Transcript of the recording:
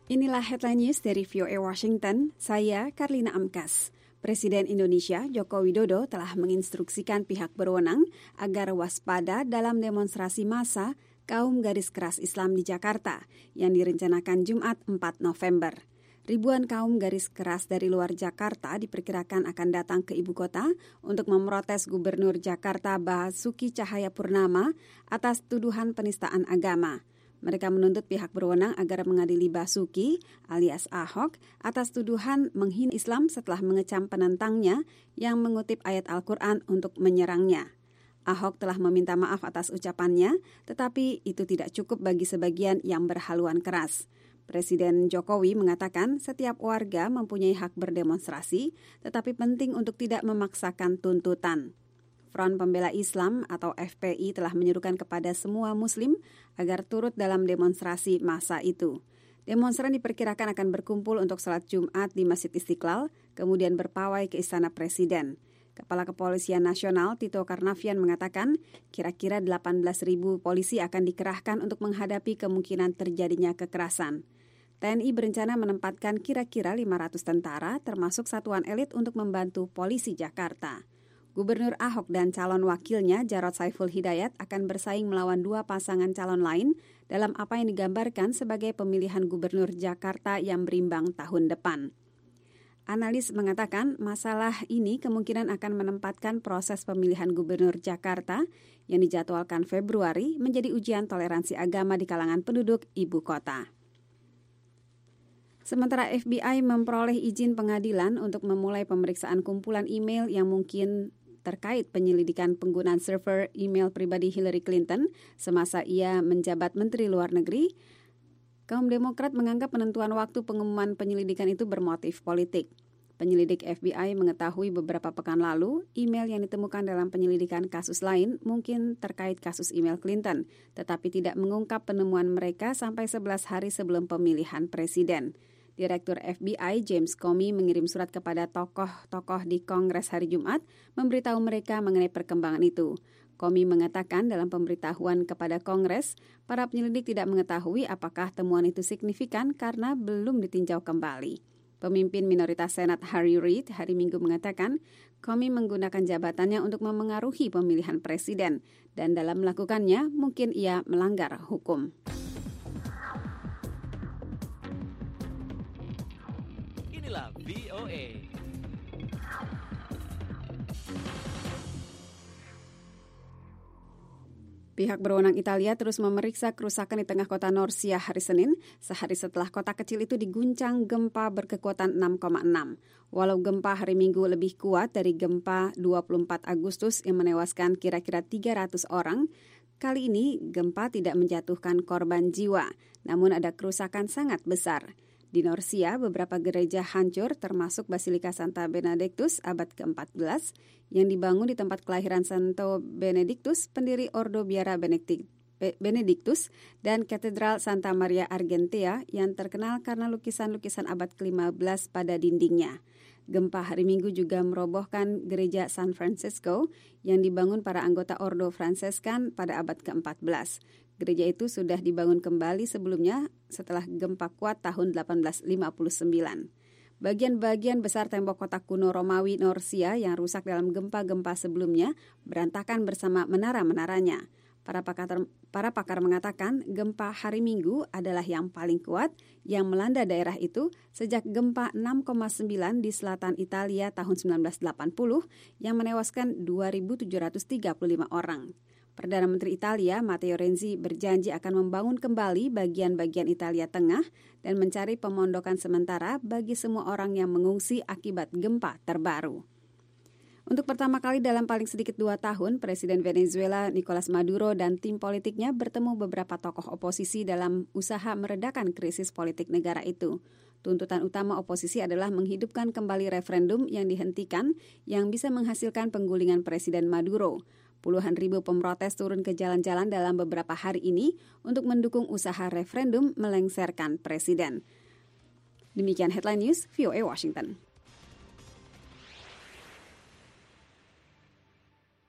Inilah headline news dari VOA Washington, saya Karlina Amkas. Presiden Indonesia Joko Widodo telah menginstruksikan pihak berwenang agar waspada dalam demonstrasi massa kaum garis keras Islam di Jakarta yang direncanakan Jumat 4 November. Ribuan kaum garis keras dari luar Jakarta diperkirakan akan datang ke ibu kota untuk memprotes Gubernur Jakarta Basuki Cahayapurnama atas tuduhan penistaan agama. Mereka menuntut pihak berwenang agar mengadili Basuki alias Ahok atas tuduhan menghina Islam setelah mengecam penentangnya yang mengutip ayat Al-Quran untuk menyerangnya. Ahok telah meminta maaf atas ucapannya, tetapi itu tidak cukup bagi sebagian yang berhaluan keras. Presiden Jokowi mengatakan setiap warga mempunyai hak berdemonstrasi, tetapi penting untuk tidak memaksakan tuntutan. Front Pembela Islam atau FPI telah menyerukan kepada semua Muslim agar turut dalam demonstrasi massa itu. Demonstran diperkirakan akan berkumpul untuk salat Jumat di Masjid Istiqlal, kemudian berpawai ke Istana Presiden. Kepala Kepolisian Nasional Tito Karnavian mengatakan kira-kira 18.000 polisi akan dikerahkan untuk menghadapi kemungkinan terjadinya kekerasan. TNI berencana menempatkan kira-kira 500 tentara termasuk satuan elit untuk membantu polisi Jakarta. Gubernur Ahok dan calon wakilnya Jarod Saiful Hidayat akan bersaing melawan dua pasangan calon lain dalam apa yang digambarkan sebagai pemilihan gubernur Jakarta yang berimbang tahun depan. Analis mengatakan masalah ini kemungkinan akan menempatkan proses pemilihan gubernur Jakarta yang dijadwalkan Februari menjadi ujian toleransi agama di kalangan penduduk ibu kota. Sementara FBI memperoleh izin pengadilan untuk memulai pemeriksaan kumpulan email yang mungkin terkait penyelidikan penggunaan server email pribadi Hillary Clinton semasa ia menjabat Menteri Luar Negeri, kaum Demokrat menganggap penentuan waktu pengumuman penyelidikan itu bermotif politik. Penyelidik FBI mengetahui beberapa pekan lalu, email yang ditemukan dalam penyelidikan kasus lain mungkin terkait kasus email Clinton, tetapi tidak mengungkap penemuan mereka sampai 11 hari sebelum pemilihan presiden. Direktur FBI James Comey mengirim surat kepada tokoh-tokoh di Kongres hari Jumat memberitahu mereka mengenai perkembangan itu. Comey mengatakan dalam pemberitahuan kepada Kongres, para penyelidik tidak mengetahui apakah temuan itu signifikan karena belum ditinjau kembali. Pemimpin minoritas Senat Harry Reid hari Minggu mengatakan Comey menggunakan jabatannya untuk memengaruhi pemilihan presiden dan dalam melakukannya mungkin ia melanggar hukum. Inilah VOA. Pihak berwenang Italia terus memeriksa kerusakan di tengah kota Norcia hari Senin, sehari setelah kota kecil itu diguncang gempa berkekuatan 6,6. Walau gempa hari Minggu lebih kuat dari gempa 24 Agustus yang menewaskan kira-kira 300 orang, kali ini gempa tidak menjatuhkan korban jiwa, namun ada kerusakan sangat besar. Di Norcia, beberapa gereja hancur termasuk Basilika Santa Benedictus abad ke-14 yang dibangun di tempat kelahiran Santo Benedictus, pendiri Ordo Biara Benedictus, dan Katedral Santa Maria Argentea yang terkenal karena lukisan-lukisan abad ke-15 pada dindingnya. Gempa hari Minggu juga merobohkan gereja San Francisco yang dibangun para anggota Ordo Fransiskan pada abad ke-14. Gereja itu sudah dibangun kembali sebelumnya setelah gempa kuat tahun 1859. Bagian-bagian besar tembok kota kuno Romawi Norcia yang rusak dalam gempa-gempa sebelumnya berantakan bersama menara-menaranya. Para pakar mengatakan gempa hari Minggu adalah yang paling kuat yang melanda daerah itu sejak gempa 6,9 di selatan Italia tahun 1980 yang menewaskan 2.735 orang. Perdana Menteri Italia Matteo Renzi berjanji akan membangun kembali bagian-bagian Italia Tengah dan mencari pemondokan sementara bagi semua orang yang mengungsi akibat gempa terbaru. Untuk pertama kali dalam paling sedikit 2 tahun, Presiden Venezuela Nicolas Maduro dan tim politiknya bertemu beberapa tokoh oposisi dalam usaha meredakan krisis politik negara itu. Tuntutan utama oposisi adalah menghidupkan kembali referendum yang dihentikan yang bisa menghasilkan penggulingan Presiden Maduro. Puluhan ribu pemrotes turun ke jalan-jalan dalam beberapa hari ini untuk mendukung usaha referendum melengsarkan presiden. Demikian Headline News, VOA Washington.